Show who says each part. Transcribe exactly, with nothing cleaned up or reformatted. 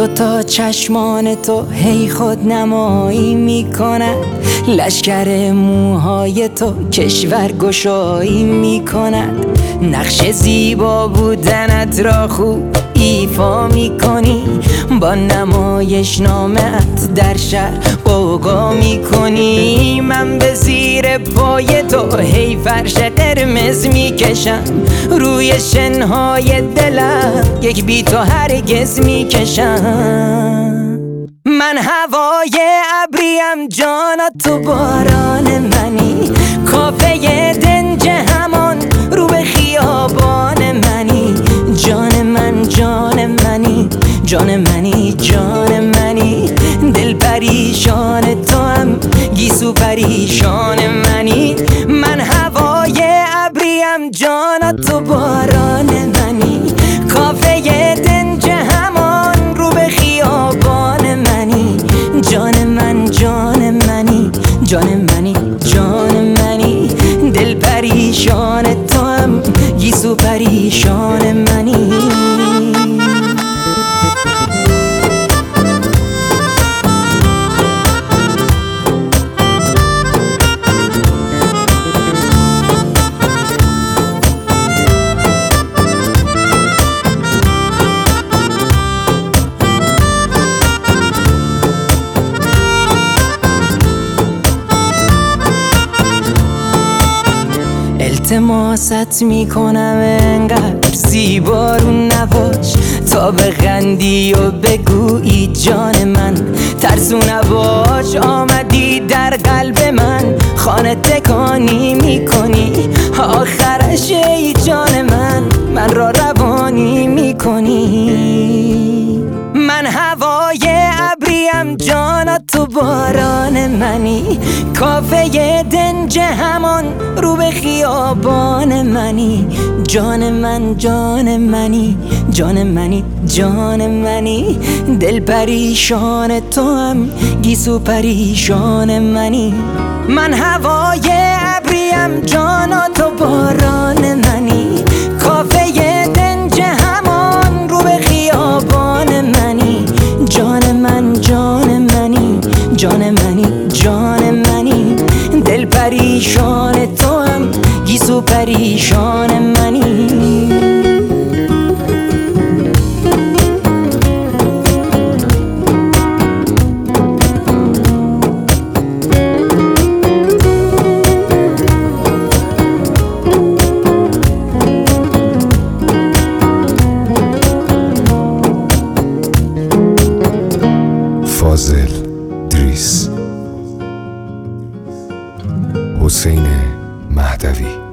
Speaker 1: دوتا چشمان تو هی خود نمایی میکند، لشکر موهای تو کشور گشایی میکند. نقش زیبا بودنت را خوب ایفا میکنی، با نمایش نامت در شهر غوغا میکنی. من به زیر پای تو هی فرش قرمز میکشم، روی شنهای دلم یک بی تو هرگز میکشم. من هوای ابریم جانا تو باران منی، کافه دنج همان رو به خیابان منی. جان من جان منی جان منی جان منی، دل پریشان تو هم گیسو پریشان منی. من هوای ابریم جانا تو باران منی، کافه دنج همان رو به خیابان منی. جان من جان منی جان منی جان منی، دل پریشان تو هم گیسو پریشان منی. التماست میکنم انقدر زیبا رو نباش، تا بخندی و بگویی جان من ترسو نباش. آمدی در قلب من خانه تکانی میکنی، آخرش ای جان من من را روانی میکنی. من هوای ابریم جانا تو باران منی، کافه دنج همان رو به خیابان منی. جان من جان منی جان منی جان منی، دل پریشان تو هم گیسو پریشان منی. من هوای ابریم جانا تو باران منی، کافه دنج همان رو به خیابان منی. جان من جان منی جان منی جان منی، دل پریشان تو هم گیسو پریشان منی.
Speaker 2: فاضل دریس، حسین مهدوی.